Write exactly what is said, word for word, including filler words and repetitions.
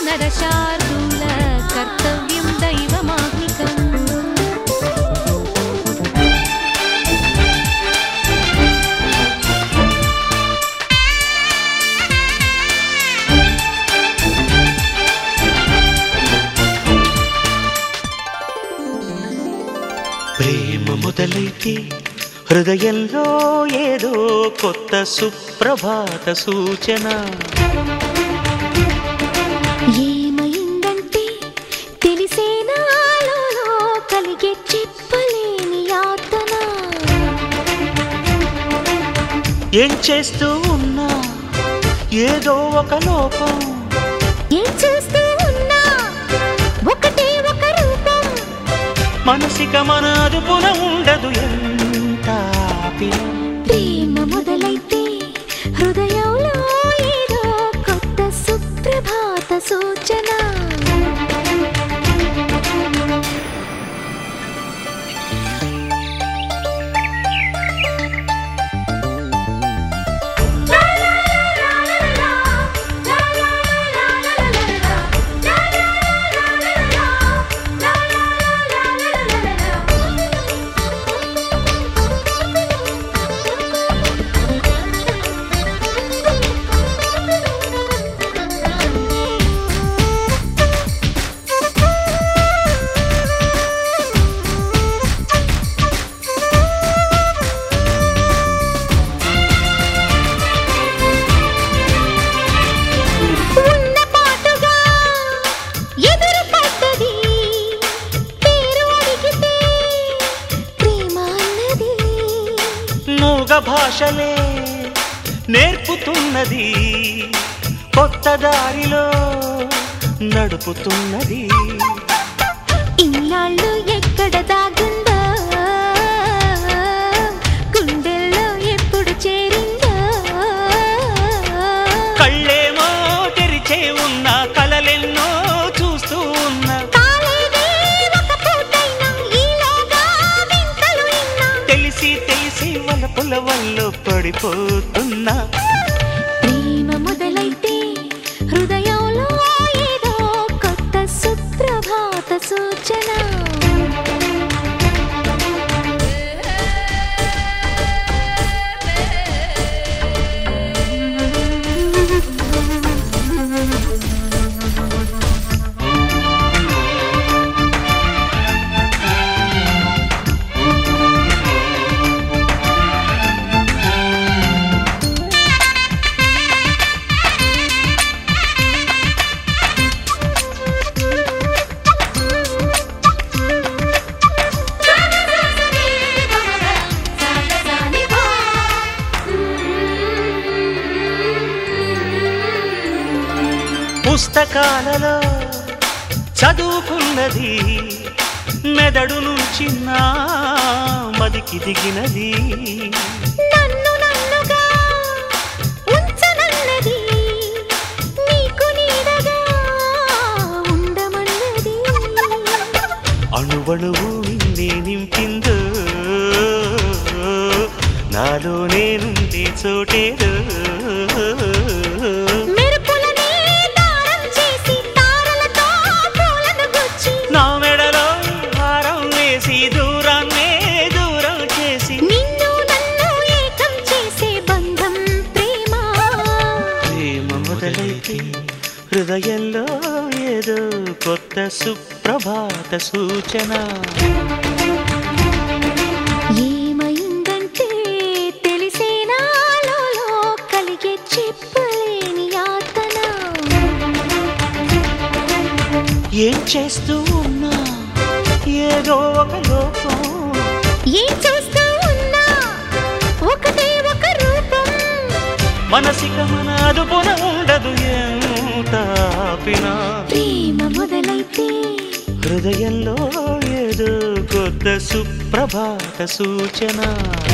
నరశార్దూల కర్తవ్యం దైవమాగ్నికం. ప్రేమ మొదలైతే హృదయంలో ఏదో కొత్త సుప్రభాత సూచన. ఏమైందంటే తెలిసేనా నాలో కలిగే చెప్పలేని యాతన. ఏం చేస్తూ ఉన్నా ఏదో ఒక లోపం, ఏం చేస్తూ ఉన్నా ఒకటే ఒక రూపం. మనసిక మన అదుపున ఉండదు ఎంత ఆపినా. ప్రేమ మొదలైతే హృదయంలో ఏదో కొత్త సుప్రభాత సూచన. భాషలే నేర్పుతున్నది, కొత్త దారిలో నడుపుతున్నది. ఇన్నాళ్ళు ఎక్కడ దాగుందో గుండెల్లో ఎప్పుడు చేరిందో. కళ్ళేమో తెరిచే ఉన్న కలలెన్నో చూస్తూ ఉన్న తెలిసి తెలిసి వలపుల వల్ల పడిపోతున్నా. ప్రేమ మొదలైతే హృదయంలో ఏదో కొత్త సుప్రభాత సూచన. పుస్తకాలలో చదువుకున్నది మెదడు నుంచి నా మదికి దిగినది. నన్ను నన్నుగా ఉంచనన్నది, నీకు నీడగా ఉండమన్నది. అణువణువు నిన్నే నింపిందో నాలో నేనుండే చోటేదో. నా మెడలో హారం వేసి దూరాన్నే దూరం చేసి నిన్ను నన్ను ఏకం చేసే బంధం ప్రేమ. ప్రేమ మొదలైతే హృదయంలో ఏదో కొత్త సుప్రభాత సూచన. ఏమైందంటే తెలిసేనా నాలో కలిగే చెప్పలేని యాతన. ఏం చేస్తూ ఉన్నా ఏదో ఒక లోపం, ఏం చేస్తూ ఉన్నా ఒకటే ఒక రూపం. మనసిక మన అదుపున ఉండదు ఎంత ఆపినా. ప్రేమ మొదలైతే హృదయంలో ఏదో కొత్త సుప్రభాత సూచన.